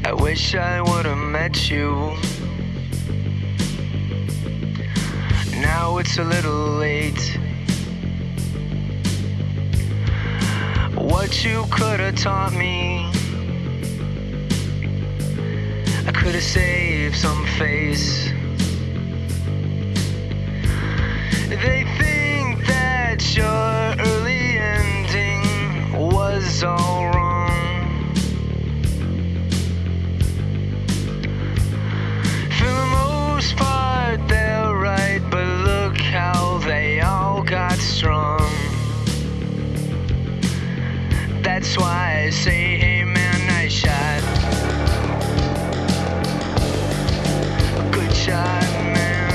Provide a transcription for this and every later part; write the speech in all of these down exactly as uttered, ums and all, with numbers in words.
I wish I would've met you. Now it's a little late. What you could've taught me, I could've saved some face. They think that your early ending was all wrong. For the most part they're right, but look how they all got strong. That's why I say, hey man, nice shot. Good shot, man.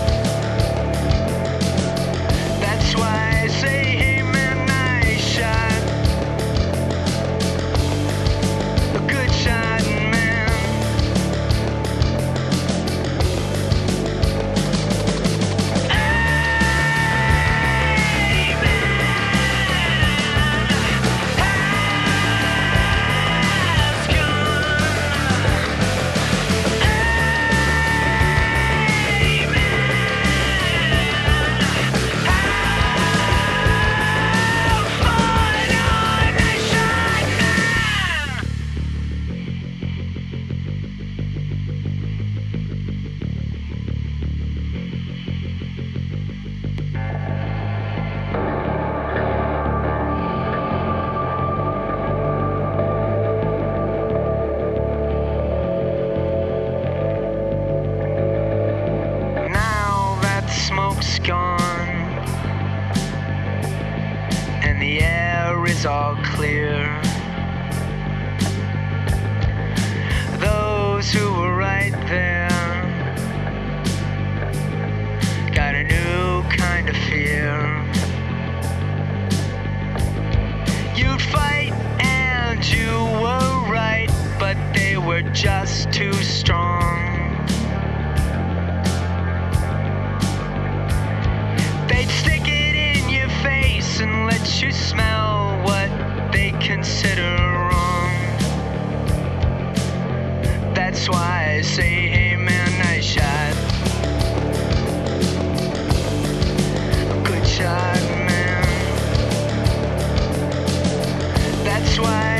That's why I say, hey man, nice shot. A good shot, man. Hey man, has gone. Hey man, how far on a shot man. Now that the smoke's gone and the air is all clear, those who were right there got a new kind of fear. You'd fight and you were right, but they were just too strong. They'd stick it in your face and let you smell what they consider wrong. That's why I say, hey man, nice shot. Good shot, man. That's why